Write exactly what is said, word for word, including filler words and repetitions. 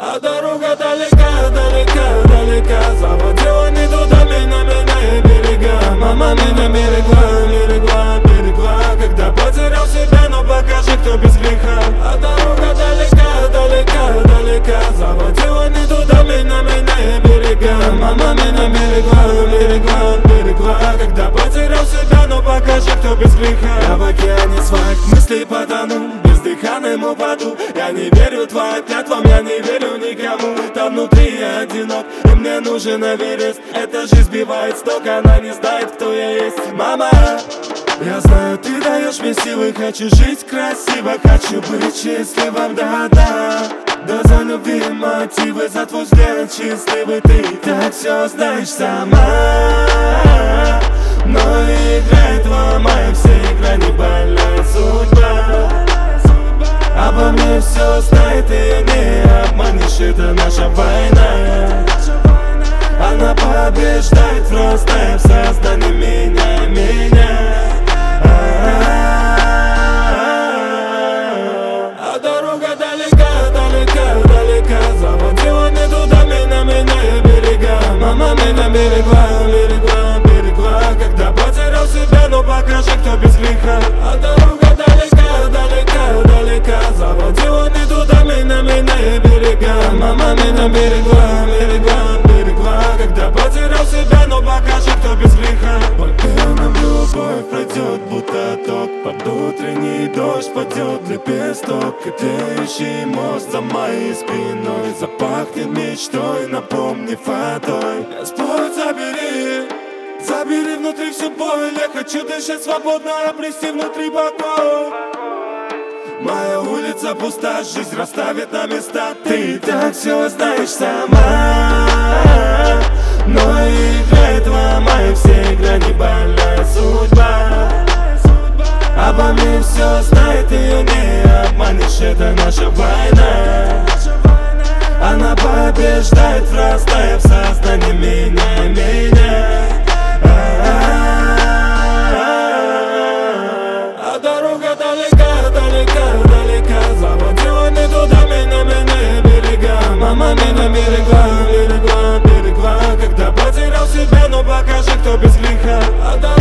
А дорога далека, далека, далека. Заводила не туда меня, меня и берега. Мама меня берегла, берегла, берегла. Когда потерял себя, но покажи, кто без греха. А дорога далека, далека, далека. Заводила не туда меня, меня и берега. Мама меня берегла, берегла, берегла. Когда потерял себя, но покажи, кто без греха. Я в океане своих мыслей потону, бездыханным упаду. Я не верю твоим клятвам, я не верю никому. Там внутри я одинок, и мне нужен Эверест. Эта жизнь сбивает с ног, она не знает, кто я есть. Мама, я знаю, ты даешь мне силы. Хочу жить красиво, хочу быть счастливым, да-да. Да за любви мотивы, за твой взгляд счастливый. Ты так все знаешь сама. Но играет, ломая все грани, больная судьба. Обо мне все знает, и не обманешь, это наша война. Она побеждает, просто в сознании меня, меня. А дорога далека, далека, далека. Заводила не туда меня, меня и берега. Мама меня берегла, берегла, берегла. Когда потерял себя, но покажи, кто без греха. А дорога далека, далека, далека. Заводила не туда меня, меня и берега. Мама меня берегла, берегла, берегла. Когда потерял себя, но покажи, кто без греха. По пенам любовь пройдет, будто ток. Под утренний дождь падет лепесток. И тлеющий мост за моей спиной запахнет мечтой, напомнив о той. Господь, забери, забери внутри всю боль. Я хочу дышать свободно, обрести внутри покой. Моя улица пуста, жизнь расставит на места. Ты так все знаешь сама. Но играет, ломая все грани, больная судьба. Обо мне все знает, ее не обманешь, это наша война. Она побеждает, растая в сознании меня, меня. А дорога далека, далека, далека. Заводила не туда меня, меня и берега. Мама меня берегла, берегла, берегла. Когда потерял себя, но покажи, кто без греха.